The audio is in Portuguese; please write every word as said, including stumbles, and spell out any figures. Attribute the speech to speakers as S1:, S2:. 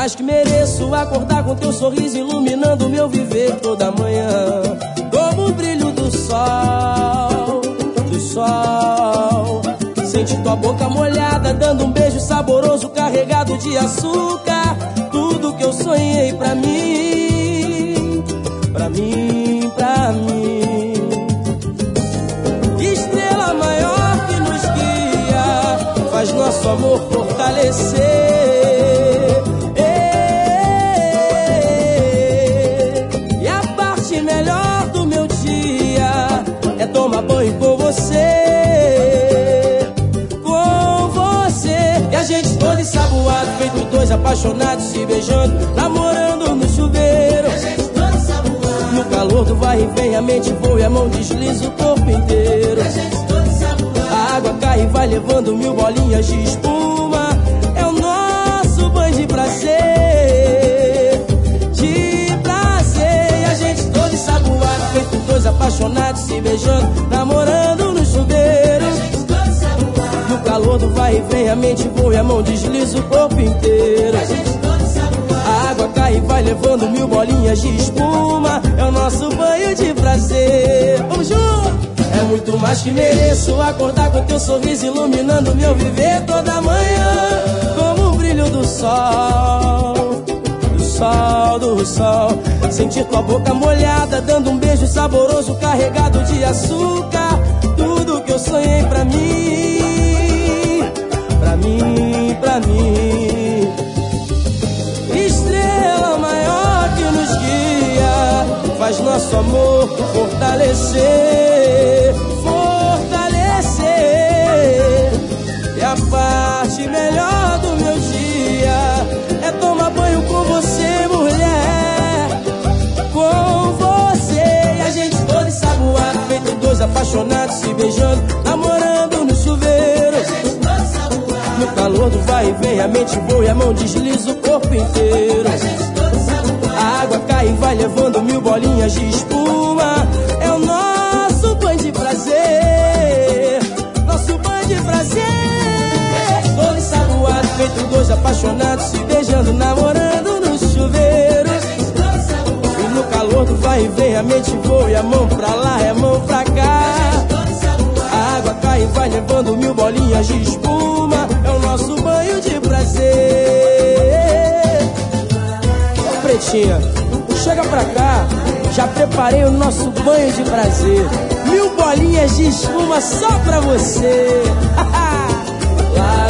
S1: mais que mereço acordar com teu sorriso iluminando meu viver toda manhã, como o brilho do sol, do sol. Sente tua boca molhada, dando um beijo saboroso carregado de açúcar. Tudo que eu sonhei pra mim, pra mim, pra mim. Estrela maior que nos guia, faz nosso amor fortalecer. E a parte melhor do meu dia é tomar banho com você. Ensaboado, feito dois apaixonados se beijando, namorando no chuveiro. No calor do vai e vem, a mente voa e a mão desliza o corpo inteiro. A água cai e vai levando mil bolinhas de espuma. É o nosso banho de prazer, de prazer. E a gente todo ensaboado, feito dois apaixonados se beijando, namorando no chuveiro. No calor do vai e vem, a mente voa e a mão desliza o corpo inteiro. A água cai e vai levando mil bolinhas de espuma. É o nosso banho de prazer. Vamos junto! É muito mais que mereço acordar com teu sorriso iluminando meu viver toda manhã, como o brilho do sol, do sol, do sol. Sentir tua boca molhada, dando um beijo saboroso carregado de açúcar. Tudo que eu sonhei pra mim, pra mim, pra mim. Estrela maior que nos guia, faz nosso amor fortalecer, fortalecer. E a parte melhor do meu dia é tomar banho com você, mulher, com você. E a gente todo ensaboado, feito dois apaixonados se beijando, namorando no chuveiro. No calor do vai e vem, a mente voa e a mão desliza o corpo inteiro. A água cai e vai levando mil bolinhas de espuma. É o nosso banho de prazer, nosso banho de prazer. Todo ensaboado, feito dois apaixonados se beijando, namorando no chuveiro. E no calor do vai e vem, a mente voa e a mão pra lá e a mão pra cá. A água cai e vai levando mil bolinhas de espuma. É o nosso banho de prazer. Ô pretinha, chega pra cá, já preparei o nosso banho de prazer. Mil bolinhas de espuma só pra você. Lá